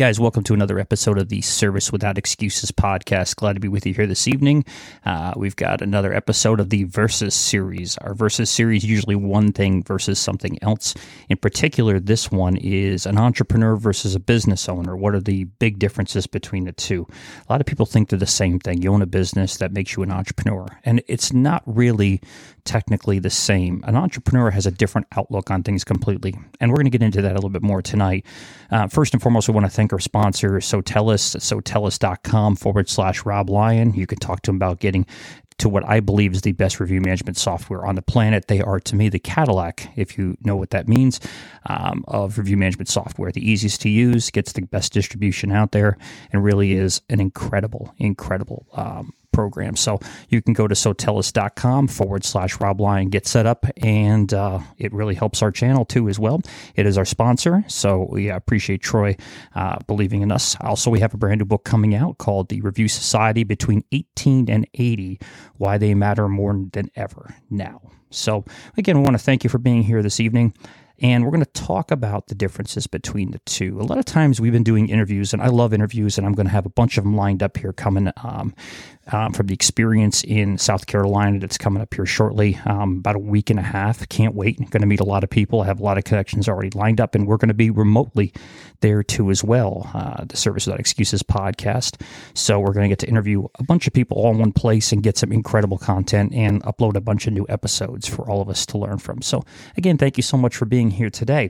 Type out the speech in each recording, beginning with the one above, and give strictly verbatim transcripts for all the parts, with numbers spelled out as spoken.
guys, welcome to another episode of the Service Without Excuses podcast. Glad to be with you here this evening. Uh, we've got another episode of the Versus series. Our Versus series, usually one thing versus something else. In particular, this one is an entrepreneur versus a business owner. What are the big differences between the two? A lot of people think they're the same thing. You own a business, that makes you an entrepreneur. And it's not really technically the same. An entrepreneur has a different outlook on things completely. And we're going to get into that a little bit more tonight. Uh, first and foremost, we want to thank our sponsor, Sotellus, sotellus.com forward slash Rob Lyon. You can talk to him about getting to what I believe is the best review management software on the planet. They are, to me, the Cadillac, if you know what that means, um, of review management software. The easiest to use, gets the best distribution out there, and really is an incredible, incredible um program. So you can go to sotellus.com forward slash Rob Lyon, get set up, and uh, it really helps our channel too as well. It is our sponsor, so we appreciate Troy uh, believing in us. Also, we have a brand new book coming out called The Review Society Between eighteen and eighty, Why They Matter More Than Ever Now. So again, we want to thank you for being here this evening. And we're going to talk about the differences between the two. A lot of times we've been doing interviews, and I love interviews, and I'm going to have a bunch of them lined up here coming um, um, from the experience in South Carolina that's coming up here shortly, um, about a week and a half. Can't wait. Going to meet a lot of people. I have a lot of connections already lined up, and we're going to be remotely there too as well, uh, the Service Without Excuses podcast. So we're going to get to interview a bunch of people all in one place and get some incredible content and upload a bunch of new episodes for all of us to learn from. So again, thank you so much for being here today.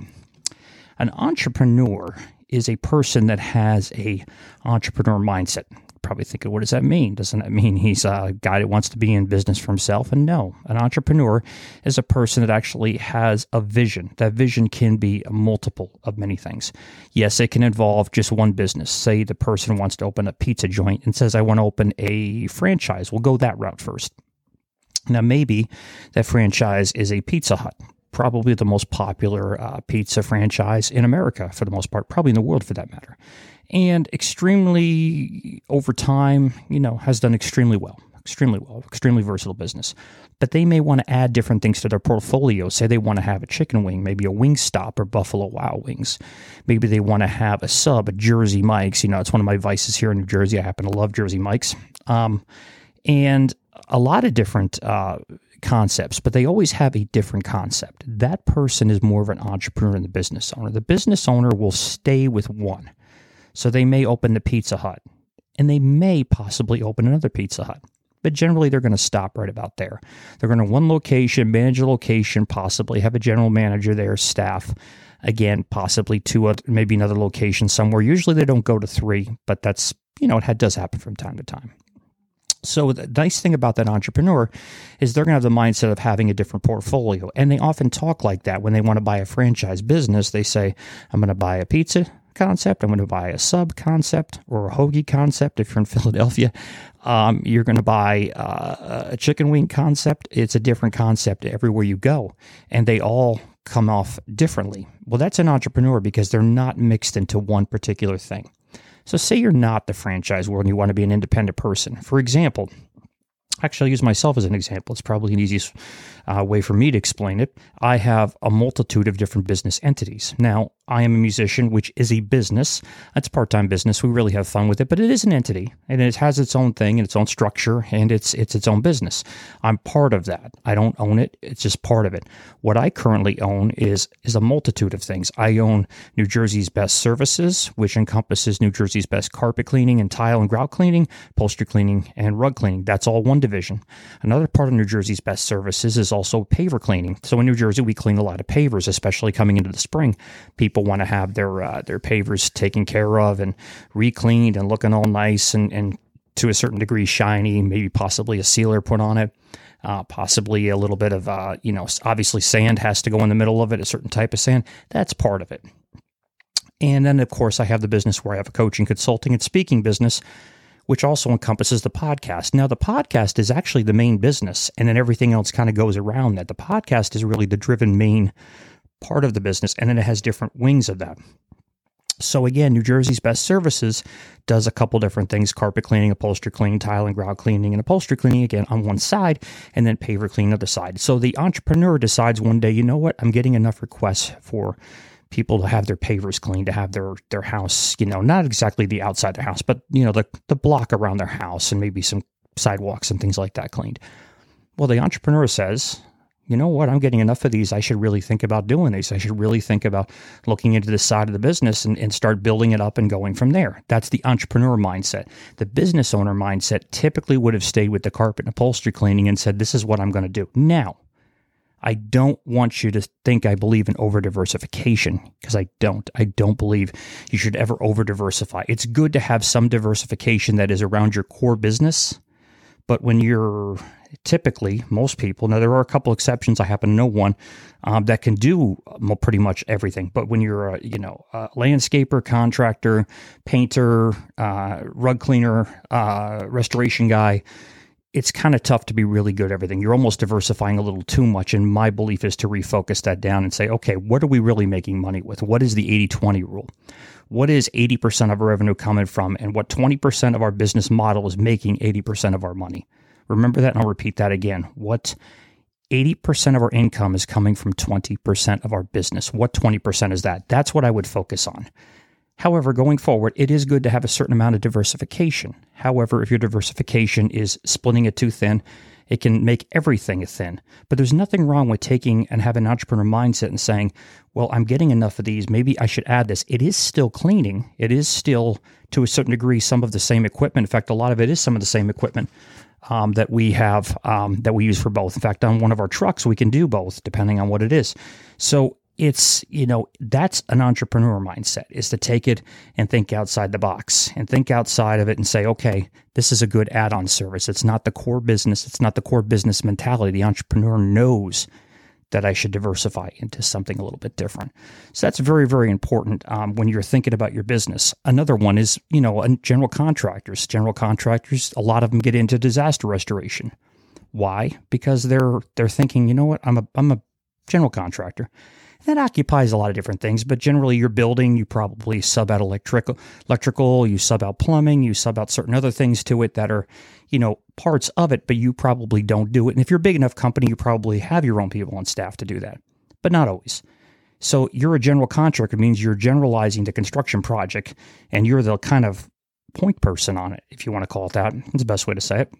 An entrepreneur is a person that has a entrepreneur mindset. Probably thinking, what does that mean? Doesn't that mean he's a guy that wants to be in business for himself? And no, an entrepreneur is a person that actually has a vision. That vision can be a multiple of many things. Yes, it can involve just one business. Say the person wants to open a pizza joint and says, I want to open a franchise. We'll go that route first. Now, maybe that franchise is a Pizza Hut. Probably the most popular uh, pizza franchise in America for the most part, probably in the world for that matter. And extremely, over time, you know, has done extremely well, extremely well, extremely versatile business. But they may want to add different things to their portfolio. Say they want to have a chicken wing, maybe a Wingstop or Buffalo Wild Wings. Maybe they want to have a sub, a Jersey Mike's. You know, it's one of my vices here in New Jersey. I happen to love Jersey Mike's. Um, and a lot of different uh concepts, but they always have a different concept. That person is more of an entrepreneur than the business owner. The business owner will stay with one. So they may open the Pizza Hut, and they may possibly open another Pizza Hut, but generally they're going to stop right about there. They're going to one location, manage a location, possibly have a general manager there, staff, again, possibly two, other, maybe another location somewhere. Usually they don't go to three, but that's, you know, it does happen from time to time. So the nice thing about that entrepreneur is they're going to have the mindset of having a different portfolio. And they often talk like that when they want to buy a franchise business. They say, I'm going to buy a pizza concept. I'm going to buy a sub concept or a hoagie concept. If you're in Philadelphia, um, you're going to buy uh, a chicken wing concept. It's a different concept everywhere you go. And they all come off differently. Well, that's an entrepreneur because they're not mixed into one particular thing. So say you're not the franchise world and you want to be an independent person. For example, actually I'll use myself as an example. It's probably an easiest uh, way for me to explain it. I have a multitude of different business entities. Now, I am a musician, which is a business. It's a part-time business. We really have fun with it, but it is an entity, and it has its own thing and its own structure, and it's it's its own business. I'm part of that. I don't own it. It's just part of it. What I currently own is is a multitude of things. I own New Jersey's Best Services, which encompasses New Jersey's best carpet cleaning and tile and grout cleaning, upholstery cleaning, and rug cleaning. That's all one division. Another part of New Jersey's Best Services is also paver cleaning. So in New Jersey, we clean a lot of pavers, especially coming into the spring. People want to have their uh, their pavers taken care of and re-cleaned and looking all nice and, and to a certain degree shiny, maybe possibly a sealer put on it, uh, possibly a little bit of, uh, you know, obviously sand has to go in the middle of it, a certain type of sand. That's part of it. And then, of course, I have the business where I have a coaching, consulting, and speaking business, which also encompasses the podcast. Now, the podcast is actually the main business, and then everything else kind of goes around that. The podcast is really the driven main part of the business, and then it has different wings of that. So again, New Jersey's Best Services does a couple different things: carpet cleaning, upholstery cleaning, tile and grout cleaning, and upholstery cleaning again on one side, and then paver cleaning on the other side. So the entrepreneur decides one day, you know what, I'm getting enough requests for people to have their pavers cleaned, to have their, their house, you know, not exactly the outside of their house, but, you know, the, the block around their house and maybe some sidewalks and things like that cleaned. Well, the entrepreneur says, you know what, I'm getting enough of these. I should really think about doing these. I should really think about looking into this side of the business and, and start building it up and going from there. That's the entrepreneur mindset. The business owner mindset typically would have stayed with the carpet and upholstery cleaning and said, this is what I'm going to do. Now, I don't want you to think I believe in over-diversification, because I don't. I don't believe you should ever over-diversify. It's good to have some diversification that is around your core business, but when you're typically, most people, now there are a couple exceptions, I happen to know one, um, that can do pretty much everything, but when you're a, you know, a landscaper, contractor, painter, uh, rug cleaner, uh, restoration guy, it's kind of tough to be really good at everything. You're almost diversifying a little too much, and my belief is to refocus that down and say, okay, what are we really making money with? What is the eighty twenty rule? What is eighty percent of our revenue coming from, and what twenty percent of our business model is making eighty percent of our money? Remember that, and I'll repeat that again. What eighty percent of our income is coming from twenty percent of our business? What twenty percent is that? That's what I would focus on. However, going forward, it is good to have a certain amount of diversification. However, if your diversification is splitting it too thin, it can make everything thin. But there's nothing wrong with taking and having an entrepreneur mindset and saying, well, I'm getting enough of these. Maybe I should add this. It is still cleaning. It is still, to a certain degree, some of the same equipment. In fact, a lot of it is some of the same equipment um, that we have, um, that we use for both. In fact, on one of our trucks, we can do both, depending on what it is. So it's, you know, that's an entrepreneur mindset, is to take it and think outside the box and think outside of it and say, okay, this is a good add-on service. It's not the core business. It's not the core business mentality. The entrepreneur knows that I should diversify into something a little bit different. So that's very, very important um, when you're thinking about your business. Another one is, you know, general contractors. General contractors, a lot of them get into disaster restoration. Why? Because they're they're thinking, you know what, I'm a I'm a general contractor. That occupies a lot of different things, but generally you're building, you probably sub out electrical, electrical, you sub out plumbing, you sub out certain other things to it that are, you know, parts of it, but you probably don't do it. And if you're a big enough company, you probably have your own people on staff to do that, but not always. So you're a general contractor, means you're generalizing the construction project, and you're the kind of point person on it, if you want to call it that. That's the best way to say it.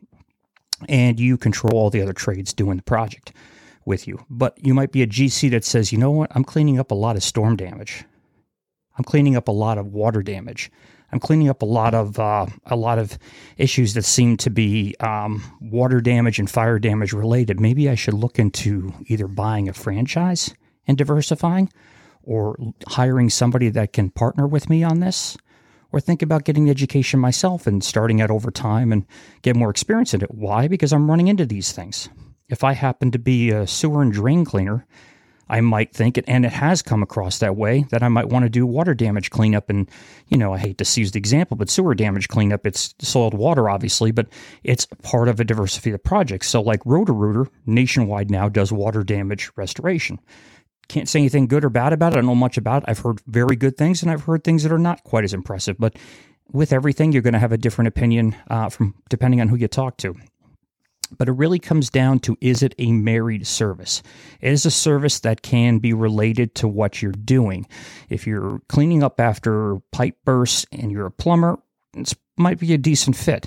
And you control all the other trades doing the project with you. But you might be a G C that says, you know what, I'm cleaning up a lot of storm damage. I'm cleaning up a lot of water damage. I'm cleaning up a lot of uh, a lot of issues that seem to be um, water damage and fire damage related. Maybe I should look into either buying a franchise and diversifying, or hiring somebody that can partner with me on this, or think about getting the education myself and starting out over time and get more experience in it. Why? Because I'm running into these things. If I happen to be a sewer and drain cleaner, I might think, and it has come across that way, that I might want to do water damage cleanup. And, you know, I hate to use the example, but sewer damage cleanup, it's soiled water, obviously, but it's part of a diversity of projects. So like Roto-Rooter nationwide now does water damage restoration. Can't say anything good or bad about it. I don't know much about it. I've heard very good things, and I've heard things that are not quite as impressive. But with everything, you're going to have a different opinion uh, from depending on who you talk to. But it really comes down to, is it a married service? It is a service that can be related to what you're doing. If you're cleaning up after pipe bursts and you're a plumber, it might be a decent fit.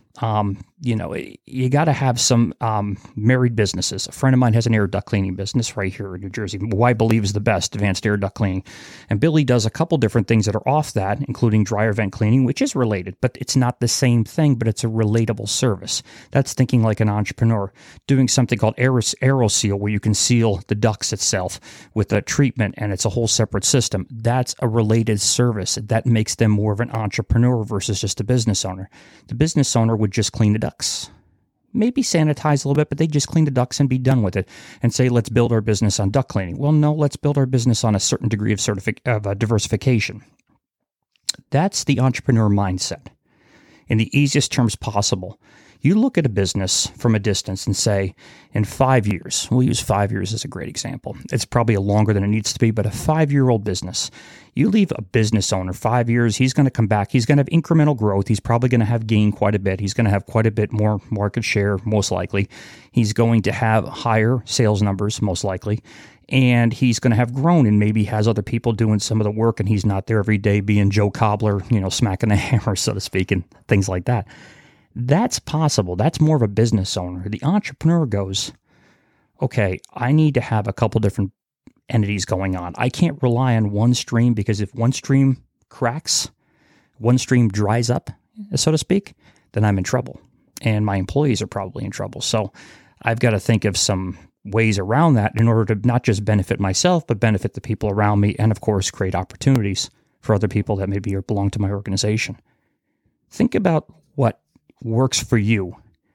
Um, you know, you got to have some um, married businesses. A friend of mine has an air duct cleaning business right here in New Jersey, who I believe is the best, Advanced Air Duct Cleaning. And Billy does a couple different things that are off that, including dryer vent cleaning, which is related, but it's not the same thing, but it's a relatable service. That's thinking like an entrepreneur, doing something called AeroSeal, where you can seal the ducts itself with a treatment, and it's a whole separate system. That's a related service. That makes them more of an entrepreneur versus just a business owner. The business owner would just clean the ducts, maybe sanitize a little bit, but they just clean the ducts and be done with it and say, let's build our business on duct cleaning. Well, no, let's build our business on a certain degree of, certific- of uh, diversification. That's the entrepreneur mindset in the easiest terms possible. You look at a business from a distance and say, in five years, we'll use five years as a great example. It's probably a longer than it needs to be, but a five-year-old business. You leave a business owner five years, he's going to come back. He's going to have incremental growth. He's probably going to have gained quite a bit. He's going to have quite a bit more market share, most likely. He's going to have higher sales numbers, most likely. And he's going to have grown and maybe has other people doing some of the work, and he's not there every day being Joe Cobbler, you know, smacking the hammer, so to speak, and things like that. That's possible. That's more of a business owner. The entrepreneur goes, okay, I need to have a couple different entities going on. I can't rely on one stream, because if one stream cracks, one stream dries up, so to speak, then I'm in trouble. And my employees are probably in trouble. So I've got to think of some ways around that in order to not just benefit myself, but benefit the people around me, and of course, create opportunities for other people that maybe belong to my organization. Think about what works for you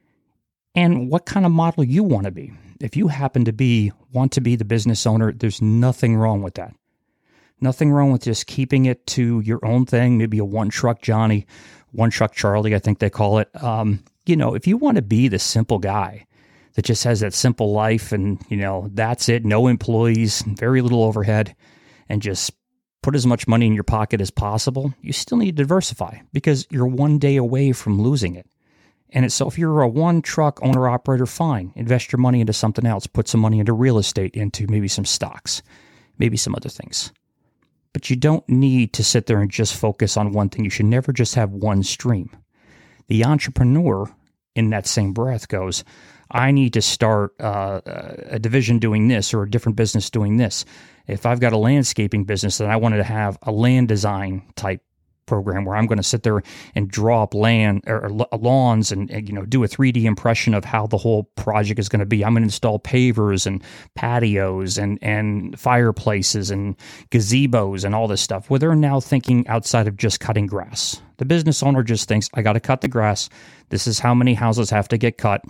and what kind of model you want to be. If you happen to be, want to be the business owner, there's nothing wrong with that. Nothing wrong with just keeping it to your own thing, maybe a one-truck Johnny, one-truck Charlie, I think they call it. Um, you know, if you want to be the simple guy that just has that simple life and, you know, that's it, no employees, very little overhead, and just put as much money in your pocket as possible, you still need to diversify, because you're one day away from losing it. And it's, so if you're a one-truck owner-operator, fine, invest your money into something else, put some money into real estate, into maybe some stocks, maybe some other things. But you don't need to sit there and just focus on one thing. You should never just have one stream. The entrepreneur, in that same breath, goes, I need to start uh, a division doing this, or a different business doing this. If I've got a landscaping business, then I wanted to have a land design type program where I'm going to sit there and draw up land or lawns and, and, you know, do a three D impression of how the whole project is going to be. I'm going to install pavers and patios and, and fireplaces and gazebos and all this stuff, where they're now thinking outside of just cutting grass. The business owner just thinks, I got to cut the grass. This is how many houses have to get cut.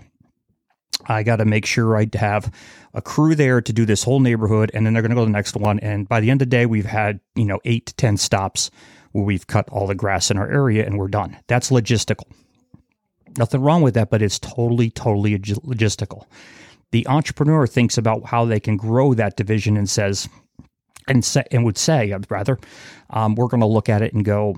I got to make sure I have a crew there to do this whole neighborhood, and then they're going to go to the next one. And by the end of the day, we've had, you know, eight to ten stops where we've cut all the grass in our area and we're done. That's logistical. Nothing wrong with that, but it's totally, totally logistical. The entrepreneur thinks about how they can grow that division and says, and say, and would say, rather, um, we're going to look at it and go,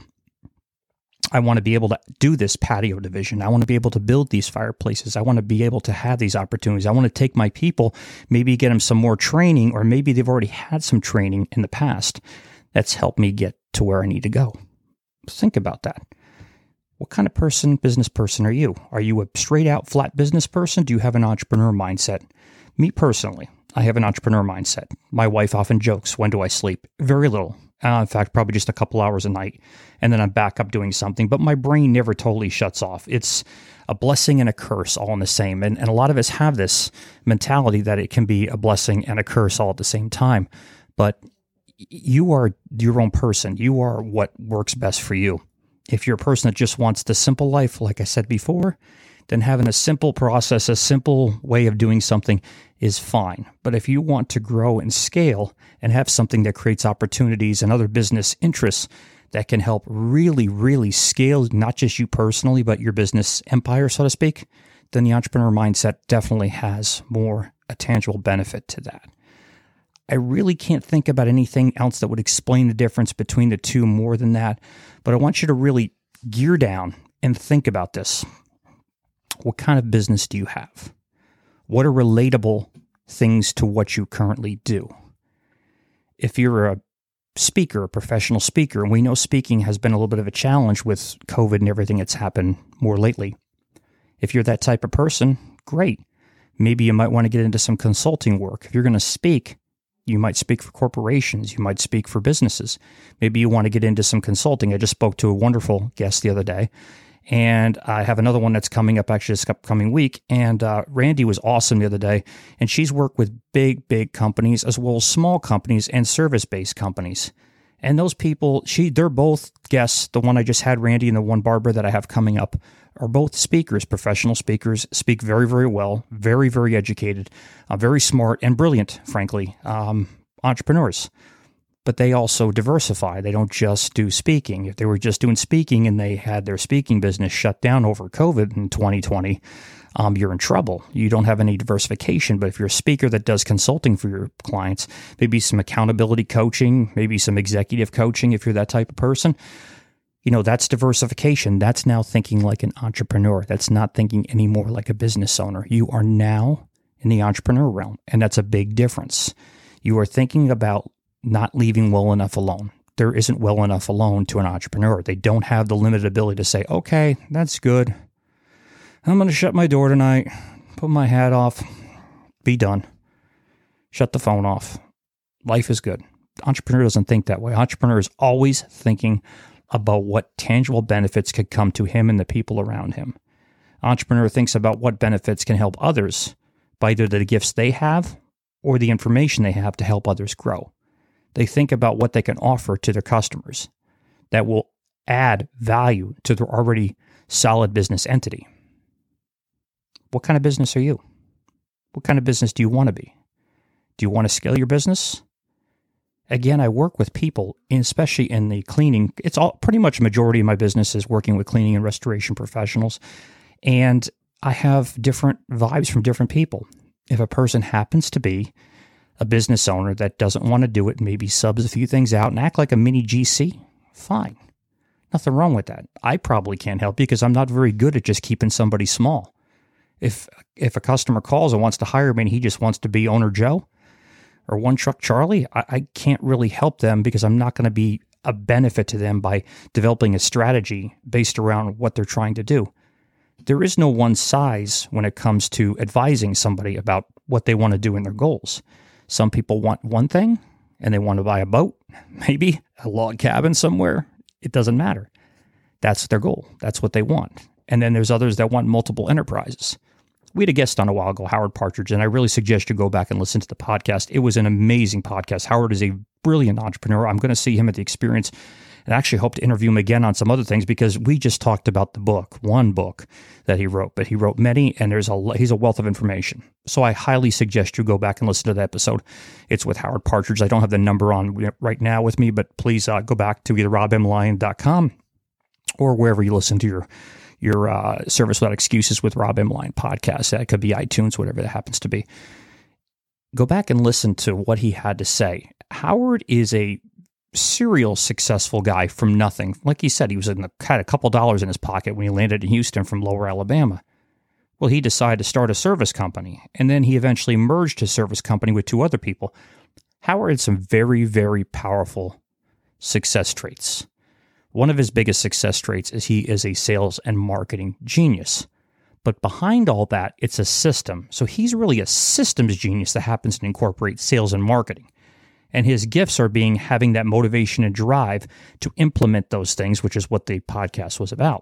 I want to be able to do this patio division. I want to be able to build these fireplaces. I want to be able to have these opportunities. I want to take my people, maybe get them some more training, or maybe they've already had some training in the past that's helped me get to where I need to go. Think about that. What kind of person, business person are you? Are you a straight out flat business person? Do you have an entrepreneur mindset? Me personally, I have an entrepreneur mindset. My wife often jokes, when do I sleep? Very little. Uh, in fact, probably just a couple hours a night, and then I'm back up doing something. But my brain never totally shuts off. It's a blessing and a curse all in the same. And, and a lot of us have this mentality that it can be a blessing and a curse all at the same time. But you are your own person. You are what works best for you. If you're a person that just wants the simple life, like I said before, then having a simple process, a simple way of doing something is fine. But if you want to grow and scale and have something that creates opportunities and other business interests that can help really, really scale not just you personally, but your business empire, so to speak, then the entrepreneur mindset definitely has more a tangible benefit to that. I really can't think about anything else that would explain the difference between the two more than that, but I want you to really gear down and think about this. What kind of business do you have? What are relatable things to what you currently do? If you're a speaker, a professional speaker, and we know speaking has been a little bit of a challenge with COVID and everything that's happened more lately. If you're that type of person, great. Maybe you might want to get into some consulting work. If you're going to speak, you might speak for corporations. You might speak for businesses. Maybe you want to get into some consulting. I just spoke to a wonderful guest the other day, and I have another one that's coming up actually this upcoming week. And uh, Randy was awesome the other day, and she's worked with big, big companies as well as small companies and service-based companies. And those people, she, they're both guests. The one I just had, Randy, and the one Barbara that I have coming up are both speakers, professional speakers, speak very, very well, very, very educated, uh, very smart and brilliant, frankly, um, entrepreneurs. but they also diversify. They don't just do speaking. If they were just doing speaking and they had their speaking business shut down over COVID in twenty twenty, um, you're in trouble. You don't have any diversification. But if you're a speaker that does consulting for your clients, maybe some accountability coaching, maybe some executive coaching, if you're that type of person, you know, that's diversification. That's now thinking like an entrepreneur. That's not thinking anymore like a business owner. You are now in the entrepreneur realm, and that's a big difference. You are thinking about not leaving well enough alone. There isn't well enough alone to an entrepreneur. They don't have the limited ability to say, okay, that's good. I'm going to shut my door tonight, put my hat off, be done. Shut the phone off. Life is good. Entrepreneur doesn't think that way. Entrepreneur is always thinking about what tangible benefits could come to him and the people around him. Entrepreneur thinks about what benefits can help others by either the gifts they have or the information they have to help others grow. They think about what they can offer to their customers that will add value to their already solid business entity. What kind of business are you? What kind of business do you want to be? Do you want to scale your business? Again, I work with people, especially in the cleaning. It's all pretty much a majority of my business is working with cleaning and restoration professionals. And I have different vibes from different people. If a person happens to be a business owner that doesn't want to do it, maybe subs a few things out and act like a mini G C, fine. Nothing wrong with that. I probably can't help you because I'm not very good at just keeping somebody small. If if a customer calls and wants to hire me and he just wants to be owner Joe or one truck Charlie, I, I can't really help them because I'm not going to be a benefit to them by developing a strategy based around what they're trying to do. There is no one size when it comes to advising somebody about what they want to do in their goals. Some people want one thing and they want to buy a boat, maybe a log cabin somewhere. It doesn't matter. That's their goal. That's what they want. And then there's others that want multiple enterprises. We had a guest on a while ago, Howard Partridge, and I really suggest you go back and listen to the podcast. It was an amazing podcast. Howard is a brilliant entrepreneur. I'm going to see him at the experience and actually hope to interview him again on some other things because we just talked about the book, one book that he wrote, but he wrote many, and there's a he's a wealth of information. So I highly suggest you go back and listen to that episode. It's with Howard Partridge. I don't have the number on right now with me, but please uh, go back to either rob m lyon dot com or wherever you listen to your your uh, Service Without Excuses with Rob M. Lyon podcast. That could be iTunes, whatever that happens to be. Go back and listen to what he had to say. Howard is a serial successful guy from nothing. Like he said, he was in the, had a couple dollars in his pocket when he landed in Houston from Lower Alabama. Well, he decided to start a service company, and then he eventually merged his service company with two other people. Howard had some very, very powerful success traits. One of his biggest success traits is he is a sales and marketing genius. But behind all that, it's a system. So he's really a systems genius that happens to incorporate sales and marketing. And his gifts are being having that motivation and drive to implement those things, which is what the podcast was about.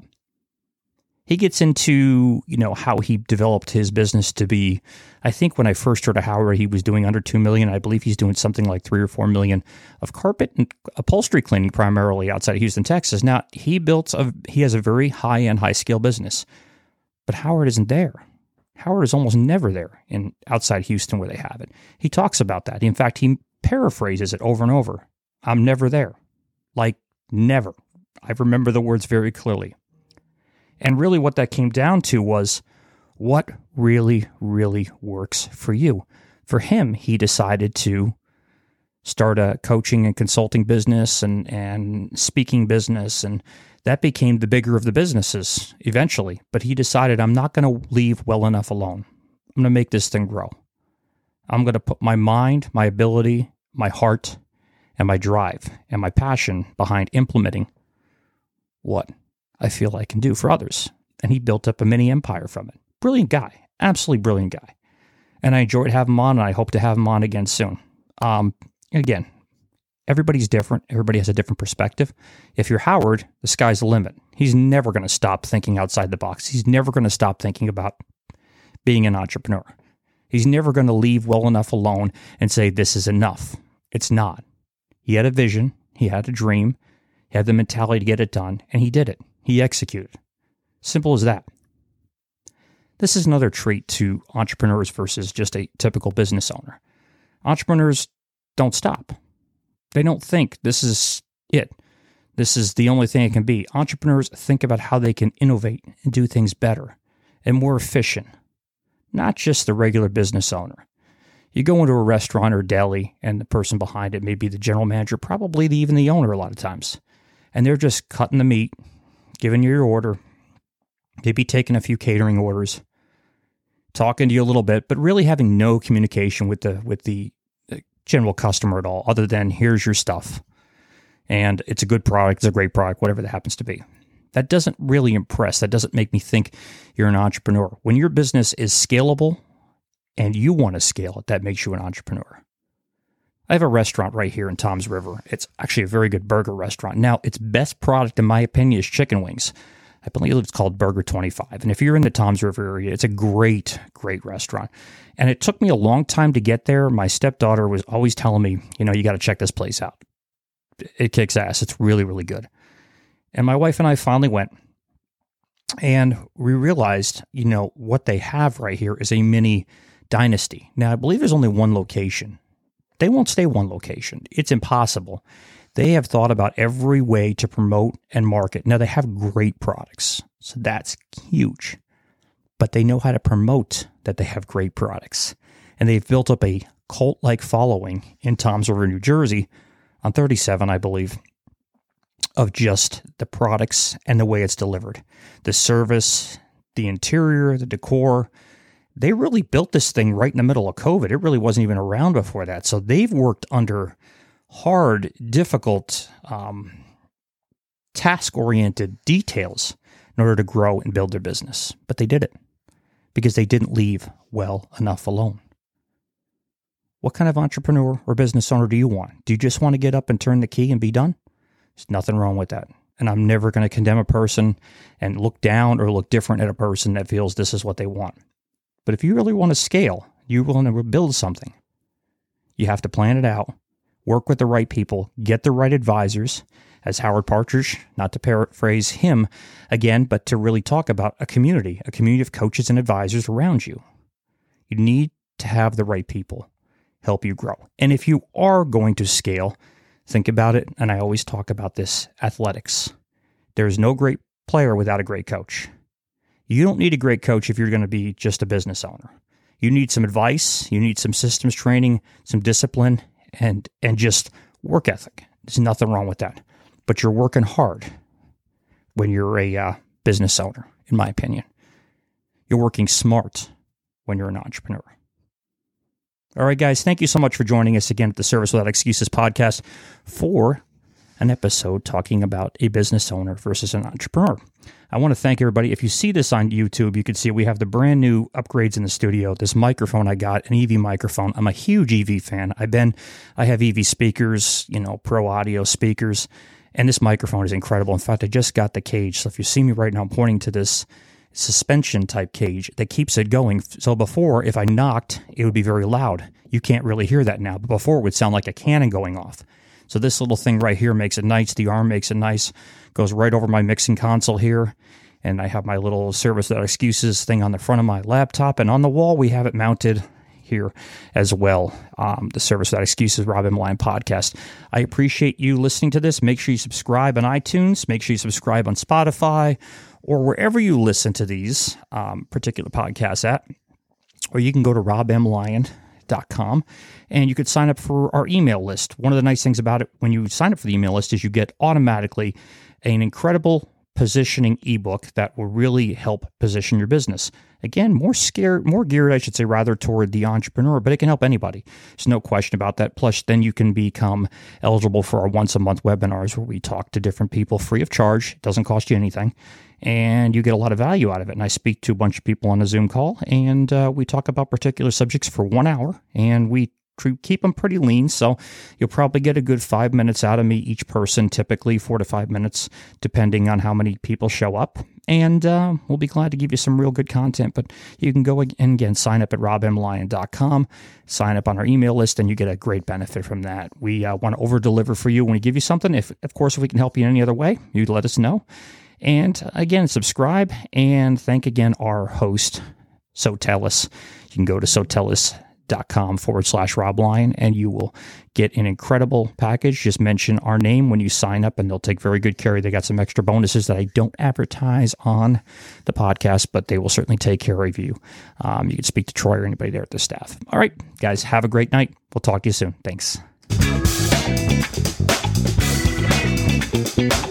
He gets into, you know, how he developed his business to be, I think when I first heard of Howard, he was doing under two million. I believe he's doing something like three or four million of carpet and upholstery cleaning primarily outside of Houston, Texas. Now, he built a, he has a very high-end, high-scale business, but Howard isn't there. Howard is almost never there in outside Houston where they have it. He talks about that. In fact, he paraphrases it over and over. I'm never there. Like, never. I remember the words very clearly. And really what that came down to was what really, really works for you. For him, he decided to start a coaching and consulting business and, and speaking business, and that became the bigger of the businesses eventually. But he decided, I'm not going to leave well enough alone. I'm going to make this thing grow. I'm going to put my mind, my ability, my heart, and my drive and my passion behind implementing what I feel I can do for others. And he built up a mini empire from it. Brilliant guy. Absolutely brilliant guy. And I enjoyed having him on, and I hope to have him on again soon. Um, again, everybody's different. Everybody has a different perspective. If you're Howard, the sky's the limit. He's never going to stop thinking outside the box. He's never going to stop thinking about being an entrepreneur. He's never going to leave well enough alone and say, this is enough. It's not. He had a vision. He had a dream. He had the mentality to get it done, and he did it. He executed. Simple as that. This is another trait to entrepreneurs versus just a typical business owner. Entrepreneurs don't stop. They don't think this is it. This is the only thing it can be. Entrepreneurs think about how they can innovate and do things better and more efficient, not just the regular business owner. You go into a restaurant or deli, and the person behind it may be the general manager, probably the, even the owner a lot of times. And they're just cutting the meat, giving you your order, maybe taking a few catering orders, talking to you a little bit, but really having no communication with the with the general customer at all, other than here's your stuff. And it's a good product, it's a great product, whatever that happens to be. That doesn't really impress. That doesn't make me think you're an entrepreneur. When your business is scalable and you want to scale it, that makes you an entrepreneur. I have a restaurant right here in Toms River. It's actually a very good burger restaurant. Now, its best product, in my opinion, is chicken wings. I believe it's called Burger twenty-five. And if you're in the Toms River area, it's a great, great restaurant. And it took me a long time to get there. My stepdaughter was always telling me, you know, you got to check this place out. It kicks ass. It's really, really good. And my wife and I finally went, and we realized, you know, what they have right here is a mini dynasty. Now, I believe there's only one location. They won't stay one location. It's impossible. They have thought about every way to promote and market. Now, they have great products, so that's huge. But they know how to promote that they have great products. And they've built up a cult-like following in Toms River, New Jersey, on thirty-seven, I believe, of just the products and the way it's delivered. The service, the interior, the decor. They really built this thing right in the middle of COVID. It really wasn't even around before that. So they've worked under hard, difficult, um, task-oriented details in order to grow and build their business. But they did it because they didn't leave well enough alone. What kind of entrepreneur or business owner do you want? Do you just want to get up and turn the key and be done? There's nothing wrong with that. And I'm never going to condemn a person and look down or look different at a person that feels this is what they want. But if you really want to scale, you want to build something, you have to plan it out, work with the right people, get the right advisors, as Howard Partridge, not to paraphrase him again, but to really talk about a community, a community of coaches and advisors around you. You need to have the right people help you grow. And if you are going to scale, think about it, and I always talk about this, athletics. There's no great player without a great coach. You don't need a great coach if you're going to be just a business owner. You need some advice, you need some systems training, some discipline, and and just work ethic. There's nothing wrong with that. But you're working hard when you're a uh, business owner, in my opinion. You're working smart when you're an entrepreneur. All right, guys, thank you so much for joining us again at the Service Without Excuses podcast for an episode talking about a business owner versus an entrepreneur. I want to thank everybody. If you see this on YouTube, you can see we have the brand new upgrades in the studio. This microphone I got, an E V microphone. I'm a huge E V fan. I've been, I have E V speakers, you know, pro audio speakers, and this microphone is incredible. In fact, I just got the cage. So if you see me right now, I'm pointing to this suspension type cage that keeps it going. So before, if I knocked, it would be very loud. You can't really hear that now, but before it would sound like a cannon going off. So this little thing right here makes it nice. The arm makes it nice. Goes right over my mixing console here. And I have my little Service Without Excuses thing on the front of my laptop. And on the wall, we have it mounted here as well. Um, the Service Without Excuses Rob M. Lyon podcast. I appreciate you listening to this. Make sure you subscribe on iTunes. Make sure you subscribe on Spotify or wherever you listen to these um, particular podcasts at. Or you can go to rob m lyon dot com and you could sign up for our email list. One of the nice things about it, when you sign up for the email list, is you get automatically an incredible positioning ebook that will really help position your business. Again, more scared, more geared, I should say, rather toward the entrepreneur, but it can help anybody. There's no question about that. Plus, then you can become eligible for our once a month webinars where we talk to different people free of charge. It doesn't cost you anything. And you get a lot of value out of it. And I speak to a bunch of people on a Zoom call, and uh, we talk about particular subjects for one hour, and we keep them pretty lean, so you'll probably get a good five minutes out of me each person, typically four to five minutes, depending on how many people show up. And uh, we'll be glad to give you some real good content. But you can go and again, sign up at rob m lyon dot com, sign up on our email list, and you get a great benefit from that. We uh, want to over-deliver for you when we give you something. If, of course, if we can help you in any other way, you'd let us know. And again, subscribe, and thank again our host, Sotellus. You can go to Sotellus dot com forward slash Rob Lyon, and you will get an incredible package. Just mention our name when you sign up, and they'll take very good care of you. They got some extra bonuses that I don't advertise on the podcast, but they will certainly take care of you. Um, you can speak to Troy or anybody there at the staff. All right, guys, have a great night. We'll talk to you soon. Thanks.